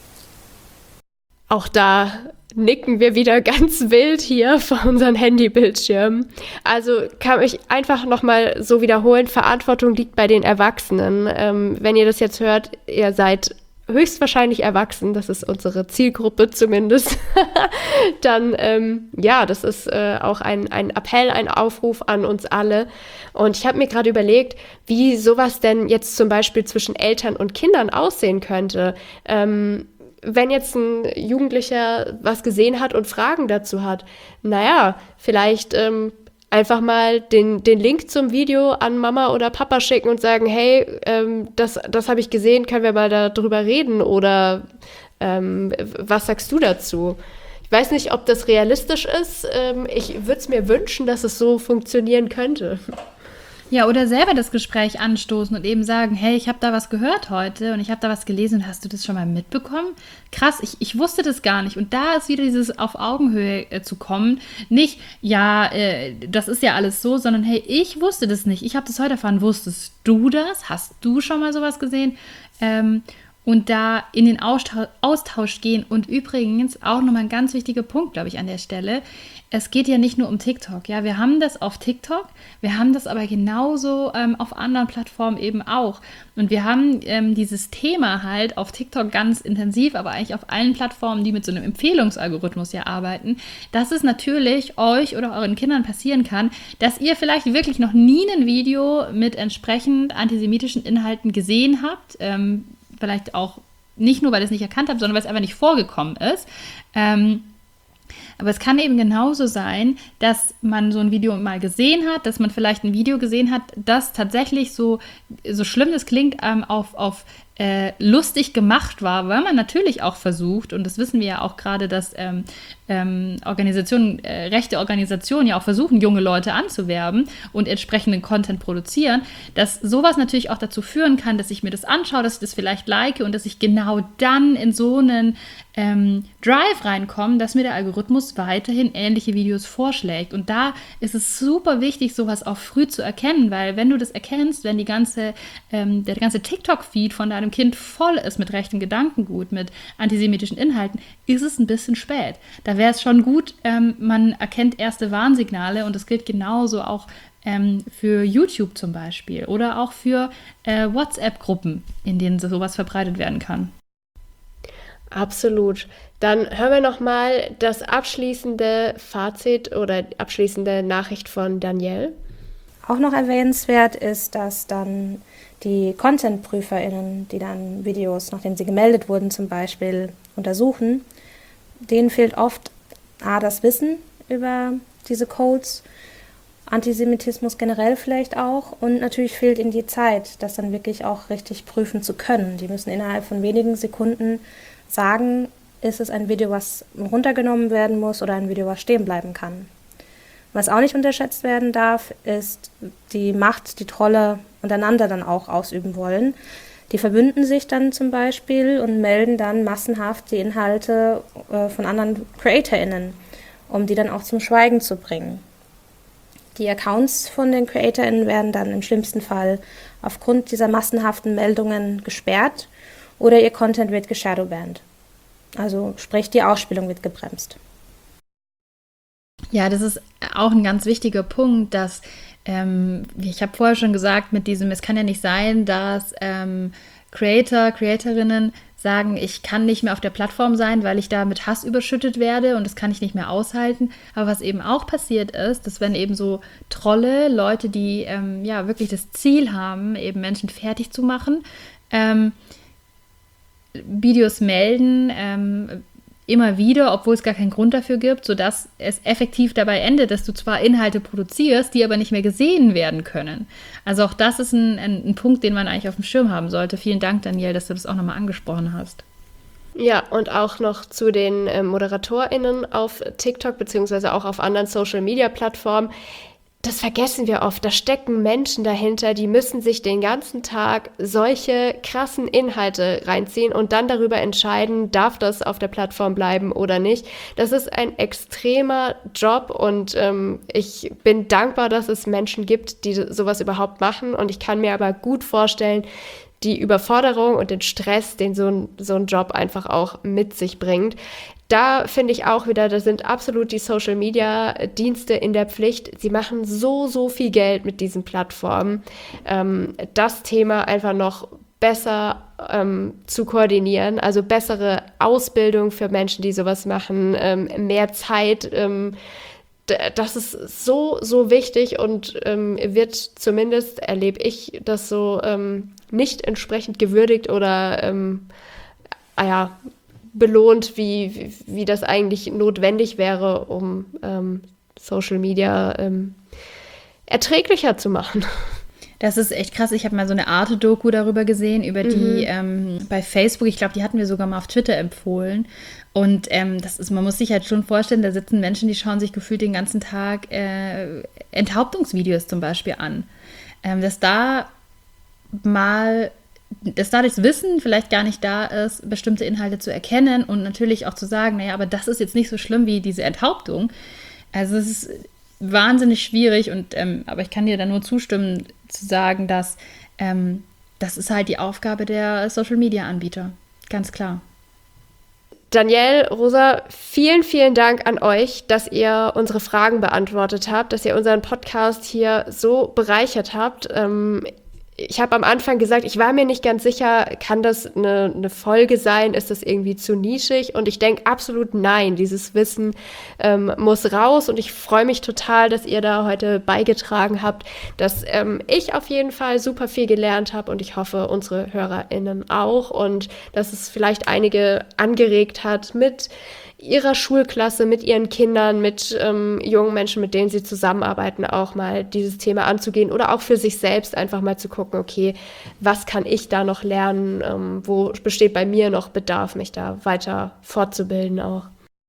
Auch da nicken wir wieder ganz wild hier vor unseren Handybildschirmen. Also kann ich einfach nochmal so wiederholen, Verantwortung liegt bei den Erwachsenen. Wenn ihr das jetzt hört, ihr seid höchstwahrscheinlich erwachsen, das ist unsere Zielgruppe zumindest, dann das ist auch ein Appell, ein Aufruf an uns alle. Und ich habe mir gerade überlegt, wie sowas denn jetzt zum Beispiel zwischen Eltern und Kindern aussehen könnte. wenn jetzt ein Jugendlicher was gesehen hat und Fragen dazu hat, naja, vielleicht einfach mal den Link zum Video an Mama oder Papa schicken und sagen, hey, das habe ich gesehen, können wir mal darüber reden oder was sagst du dazu? Ich weiß nicht, ob das realistisch ist. Ich würde es mir wünschen, dass es so funktionieren könnte. Ja, oder selber das Gespräch anstoßen und eben sagen, hey, ich habe da was gehört heute und ich habe da was gelesen und hast du das schon mal mitbekommen? Krass, ich wusste das gar nicht. Und da ist wieder dieses auf Augenhöhe zu kommen. Nicht, ja, das ist ja alles so, sondern hey, ich wusste das nicht. Ich habe das heute erfahren. Wusstest du das? Hast du schon mal sowas gesehen? Und da in den Austausch gehen. Und übrigens auch nochmal ein ganz wichtiger Punkt, glaube ich, an der Stelle. Es geht ja nicht nur um TikTok. Ja, wir haben das auf TikTok, wir haben das aber genauso auf anderen Plattformen eben auch. Und wir haben dieses Thema halt auf TikTok ganz intensiv, aber eigentlich auf allen Plattformen, die mit so einem Empfehlungsalgorithmus ja arbeiten, dass es natürlich euch oder euren Kindern passieren kann, dass ihr vielleicht wirklich noch nie ein Video mit entsprechend antisemitischen Inhalten gesehen habt, vielleicht auch nicht nur, weil ihr es nicht erkannt habt, sondern weil es einfach nicht vorgekommen ist. Aber es kann eben genauso sein, dass man so ein Video mal gesehen hat, dass man vielleicht ein Video gesehen hat, das tatsächlich so schlimm es klingt, auf lustig gemacht war, weil man natürlich auch versucht, und das wissen wir ja auch gerade, dass rechte Organisationen ja auch versuchen, junge Leute anzuwerben und entsprechenden Content produzieren, dass sowas natürlich auch dazu führen kann, dass ich mir das anschaue, dass ich das vielleicht like und dass ich genau dann in so einen Drive reinkomme, dass mir der Algorithmus weiterhin ähnliche Videos vorschlägt. Und da ist es super wichtig, sowas auch früh zu erkennen, weil wenn du das erkennst, wenn der ganze TikTok-Feed von deinem Kind voll ist mit rechtem Gedankengut, mit antisemitischen Inhalten, ist es ein bisschen spät. Da wäre es schon gut, man erkennt erste Warnsignale und das gilt genauso auch für YouTube zum Beispiel oder auch für WhatsApp-Gruppen, in denen sowas verbreitet werden kann. Absolut. Dann hören wir nochmal das abschließende Fazit oder abschließende Nachricht von Danielle. Auch noch erwähnenswert ist, dass dann die Content-PrüferInnen, die dann Videos, nachdem sie gemeldet wurden, zum Beispiel untersuchen, denen fehlt oft das Wissen über diese Codes, Antisemitismus generell vielleicht auch, und natürlich fehlt ihnen die Zeit, das dann wirklich auch richtig prüfen zu können. Die müssen innerhalb von wenigen Sekunden sagen, ist es ein Video, was runtergenommen werden muss oder ein Video, was stehen bleiben kann. Was auch nicht unterschätzt werden darf, ist die Macht, die Trolle untereinander dann auch ausüben wollen. Die verbünden sich dann zum Beispiel und melden dann massenhaft die Inhalte von anderen CreatorInnen, um die dann auch zum Schweigen zu bringen. Die Accounts von den CreatorInnen werden dann im schlimmsten Fall aufgrund dieser massenhaften Meldungen gesperrt oder ihr Content wird geshadowbanned. Also sprich, die Ausspielung wird gebremst. Ja, das ist auch ein ganz wichtiger Punkt, dass, ich habe vorher schon gesagt, mit diesem, es kann ja nicht sein, dass Creatorinnen sagen, ich kann nicht mehr auf der Plattform sein, weil ich da mit Hass überschüttet werde und das kann ich nicht mehr aushalten. Aber was eben auch passiert ist, dass wenn eben so Trolle, Leute, die wirklich das Ziel haben, eben Menschen fertig zu machen, Videos melden, immer wieder, obwohl es gar keinen Grund dafür gibt, sodass es effektiv dabei endet, dass du zwar Inhalte produzierst, die aber nicht mehr gesehen werden können. Also auch das ist ein Punkt, den man eigentlich auf dem Schirm haben sollte. Vielen Dank, Danielle, dass du das auch nochmal angesprochen hast. Ja, und auch noch zu den ModeratorInnen auf TikTok beziehungsweise auch auf anderen Social-Media-Plattformen. Das vergessen wir oft. Da stecken Menschen dahinter, die müssen sich den ganzen Tag solche krassen Inhalte reinziehen und dann darüber entscheiden, darf das auf der Plattform bleiben oder nicht. Das ist ein extremer Job und ich bin dankbar, dass es Menschen gibt, die sowas überhaupt machen. Und ich kann mir aber gut vorstellen, die Überforderung und den Stress, den so ein Job einfach auch mit sich bringt. Da finde ich auch wieder, da sind absolut die Social-Media-Dienste in der Pflicht. Sie machen so viel Geld mit diesen Plattformen. Das Thema einfach noch besser zu koordinieren, also bessere Ausbildung für Menschen, die sowas machen, mehr Zeit. Das ist so wichtig und wird zumindest, erlebe ich, das so nicht entsprechend gewürdigt oder belohnt, wie das eigentlich notwendig wäre, um Social Media erträglicher zu machen. Das ist echt krass. Ich habe mal so eine Arte-Doku darüber gesehen, über die bei Facebook, ich glaube, die hatten wir sogar mal auf Twitter empfohlen. Und man muss sich halt schon vorstellen, da sitzen Menschen, die schauen sich gefühlt den ganzen Tag Enthauptungsvideos zum Beispiel an. Dass da das Wissen vielleicht gar nicht da ist, bestimmte Inhalte zu erkennen und natürlich auch zu sagen, naja, aber das ist jetzt nicht so schlimm wie diese Enthauptung. Also es ist wahnsinnig schwierig aber ich kann dir da nur zustimmen, zu sagen, dass das ist halt die Aufgabe der Social-Media-Anbieter. Ganz klar. Danielle, Rosa, vielen, vielen Dank an euch, dass ihr unsere Fragen beantwortet habt, dass ihr unseren Podcast hier so bereichert habt. Ich habe am Anfang gesagt, ich war mir nicht ganz sicher, kann das eine Folge sein? Ist das irgendwie zu nischig? Und ich denke absolut nein, dieses Wissen muss raus. Und ich freue mich total, dass ihr da heute beigetragen habt, dass ich auf jeden Fall super viel gelernt habe und ich hoffe, unsere HörerInnen auch. Und dass es vielleicht einige angeregt hat, mit ihrer Schulklasse, mit ihren Kindern, mit jungen Menschen, mit denen sie zusammenarbeiten, auch mal dieses Thema anzugehen oder auch für sich selbst einfach mal zu gucken, okay, was kann ich da noch lernen, wo besteht bei mir noch Bedarf, mich da weiter fortzubilden auch.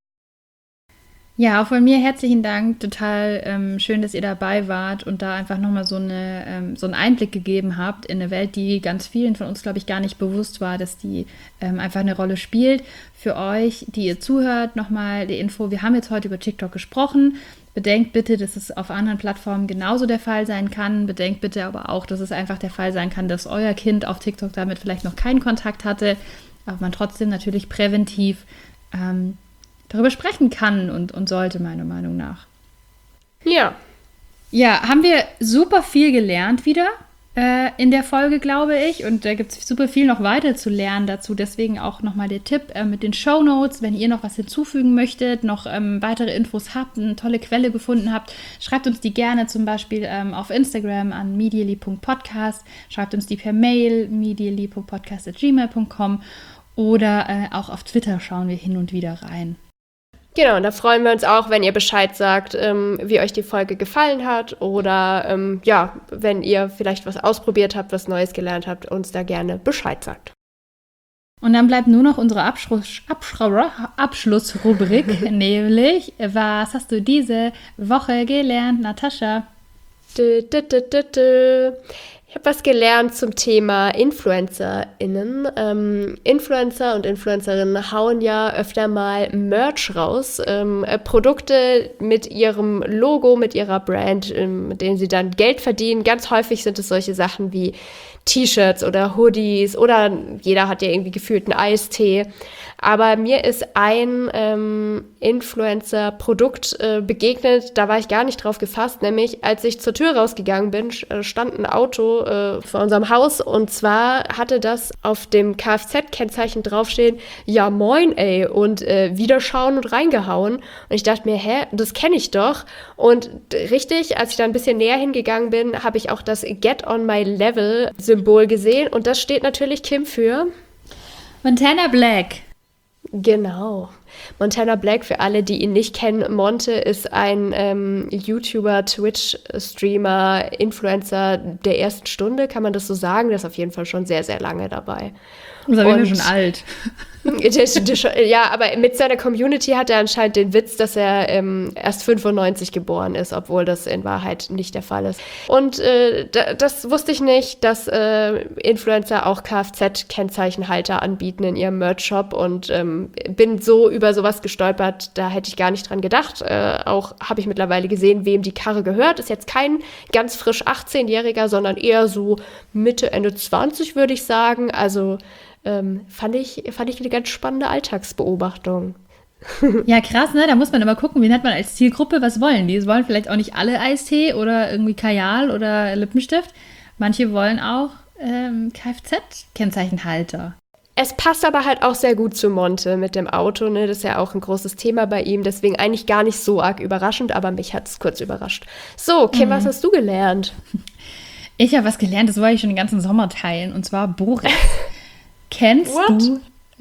Ja, auch von mir herzlichen Dank. Total schön, dass ihr dabei wart und da einfach nochmal so einen Einblick gegeben habt in eine Welt, die ganz vielen von uns, glaube ich, gar nicht bewusst war, dass die einfach eine Rolle spielt. Für euch, die ihr zuhört, nochmal die Info. Wir haben jetzt heute über TikTok gesprochen. Bedenkt bitte, dass es auf anderen Plattformen genauso der Fall sein kann. Bedenkt bitte aber auch, dass es einfach der Fall sein kann, dass euer Kind auf TikTok damit vielleicht noch keinen Kontakt hatte, aber man trotzdem natürlich präventiv darüber sprechen kann und sollte, meiner Meinung nach. Ja. Ja, haben wir super viel gelernt wieder in der Folge, glaube ich. Und da gibt es super viel noch weiter zu lernen dazu. Deswegen auch nochmal der Tipp mit den Shownotes. Wenn ihr noch was hinzufügen möchtet, noch weitere Infos habt, eine tolle Quelle gefunden habt, schreibt uns die gerne zum Beispiel auf Instagram an medially.podcast. Schreibt uns die per Mail medially.podcast@gmail.com oder auch auf Twitter schauen wir hin und wieder rein. Genau, und da freuen wir uns auch, wenn ihr Bescheid sagt, wie euch die Folge gefallen hat oder wenn ihr vielleicht was ausprobiert habt, was Neues gelernt habt, uns da gerne Bescheid sagt. Und dann bleibt nur noch unsere Abschlussrubrik, nämlich, was hast du diese Woche gelernt, Natascha? Ich habe was gelernt zum Thema InfluencerInnen. Influencer und Influencerinnen hauen ja öfter mal Merch raus. Produkte mit ihrem Logo, mit ihrer Brand, mit denen sie dann Geld verdienen. Ganz häufig sind es solche Sachen wie T-Shirts oder Hoodies oder jeder hat ja irgendwie gefühlt einen Eistee. Aber mir ist ein Influencer-Produkt begegnet, da war ich gar nicht drauf gefasst, nämlich als ich zur Tür rausgegangen bin, stand ein Auto vor unserem Haus und zwar hatte das auf dem Kfz-Kennzeichen draufstehen, ja moin ey, und wiederschauen und reingehauen. Und ich dachte mir, das kenne ich doch. Und richtig, als ich da ein bisschen näher hingegangen bin, habe ich auch das Get on my Level Symbol gesehen und das steht natürlich, Kim, für Montana Black. Genau. Montana Black, für alle, die ihn nicht kennen, Monte ist ein YouTuber, Twitch-Streamer, Influencer der ersten Stunde, kann man das so sagen? Der ist auf jeden Fall schon sehr, sehr lange dabei. Das ist auf jeden Fall schon alt. Ja, aber mit seiner Community hat er anscheinend den Witz, dass er erst 95 geboren ist, obwohl das in Wahrheit nicht der Fall ist. Und das wusste ich nicht, dass Influencer auch Kfz-Kennzeichenhalter anbieten in ihrem Merch-Shop und bin so über sowas gestolpert, da hätte ich gar nicht dran gedacht. Auch habe ich mittlerweile gesehen, wem die Karre gehört. Ist jetzt kein ganz frisch 18-Jähriger, sondern eher so Mitte, Ende 20, würde ich sagen. Also fand ich eine ganz spannende Alltagsbeobachtung. Ja, krass, ne? Da muss man immer gucken, wen hat man als Zielgruppe, was wollen die? Es wollen vielleicht auch nicht alle Eistee oder irgendwie Kajal oder Lippenstift. Manche wollen auch Kfz-Kennzeichenhalter. Es passt aber halt auch sehr gut zu Monte mit dem Auto, ne? Das ist ja auch ein großes Thema bei ihm, deswegen eigentlich gar nicht so arg überraschend, aber mich hat es kurz überrascht. So, Kim, was hast du gelernt? Ich habe was gelernt, das wollte ich schon den ganzen Sommer teilen, und zwar Boris. Kennst du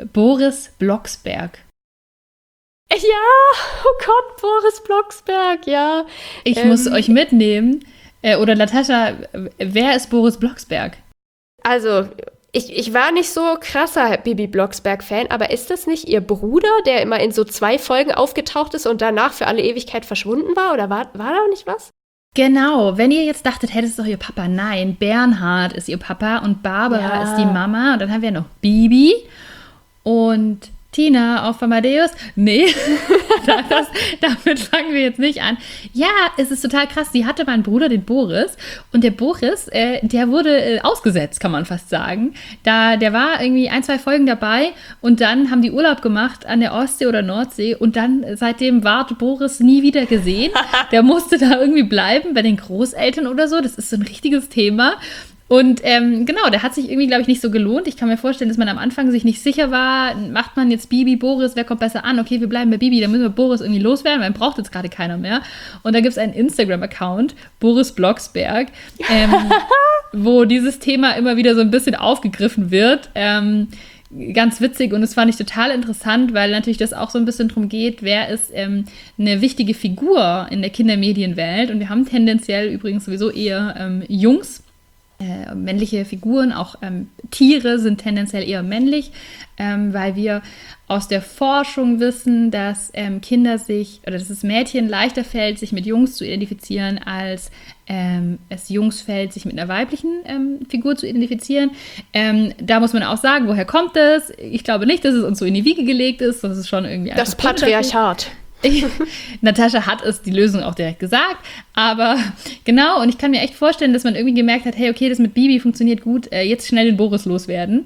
Boris Blocksberg. Ja, oh Gott, Boris Blocksberg, ja. Ich muss euch mitnehmen. Oder Natascha, wer ist Boris Blocksberg? Also, ich war nicht so krasser Bibi Blocksberg-Fan, aber ist das nicht ihr Bruder, der immer in so 2 Folgen aufgetaucht ist und danach für alle Ewigkeit verschwunden war? Oder war da nicht was? Genau, wenn ihr jetzt dachtet, hey, das ist doch ihr Papa. Nein, Bernhard ist ihr Papa und Barbara ist die Mama. Und dann haben wir noch Bibi und Tina auf Amadeus. Nee, damit fangen wir jetzt nicht an. Ja, es ist total krass. Sie hatte mal einen Bruder, den Boris. Und der Boris, der wurde ausgesetzt, kann man fast sagen. Der war irgendwie 1, 2 Folgen dabei und dann haben die Urlaub gemacht an der Ostsee oder Nordsee. Und dann seitdem war Boris nie wieder gesehen. Der musste da irgendwie bleiben bei den Großeltern oder so. Das ist so ein richtiges Thema. Und genau, der hat sich irgendwie, glaube ich, nicht so gelohnt. Ich kann mir vorstellen, dass man am Anfang sich nicht sicher war, macht man jetzt Bibi, Boris, wer kommt besser an? Okay, wir bleiben bei Bibi, dann müssen wir Boris irgendwie loswerden, weil man braucht jetzt gerade keiner mehr. Und da gibt es einen Instagram-Account, Boris Blocksberg, wo dieses Thema immer wieder so ein bisschen aufgegriffen wird. Ganz witzig und das fand ich total interessant, weil natürlich das auch so ein bisschen darum geht, wer ist eine wichtige Figur in der Kindermedienwelt. Und wir haben tendenziell übrigens sowieso eher Jungs, männliche Figuren, auch Tiere sind tendenziell eher männlich, weil wir aus der Forschung wissen, dass Kinder dass es Mädchen leichter fällt, sich mit Jungs zu identifizieren, als es Jungs fällt, sich mit einer weiblichen Figur zu identifizieren. Da muss man auch sagen, woher kommt das? Ich glaube nicht, dass es uns so in die Wiege gelegt ist. Das ist schon irgendwie das Patriarchat. Natascha hat es die Lösung auch direkt gesagt, aber genau, und ich kann mir echt vorstellen, dass man irgendwie gemerkt hat, hey, okay, das mit Bibi funktioniert gut, jetzt schnell den Boris loswerden.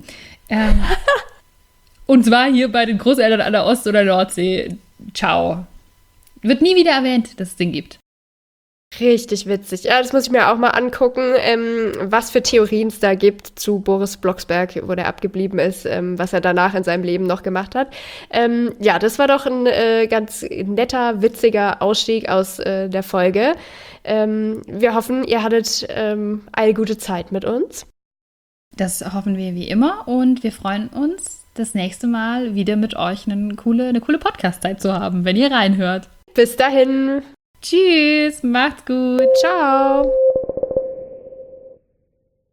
Und zwar hier bei den Großeltern an der Ost- oder Nordsee. Ciao. Wird nie wieder erwähnt, dass es den gibt. Richtig witzig. Ja, das muss ich mir auch mal angucken, was für Theorien es da gibt zu Boris Blocksberg, wo der abgeblieben ist, was er danach in seinem Leben noch gemacht hat. Ja, das war doch ein ganz netter, witziger Ausstieg aus der Folge. Wir hoffen, ihr hattet eine gute Zeit mit uns. Das hoffen wir wie immer und wir freuen uns, das nächste Mal wieder mit euch eine coole Podcast-Zeit zu haben, wenn ihr reinhört. Bis dahin. Tschüss, macht's gut. Ciao.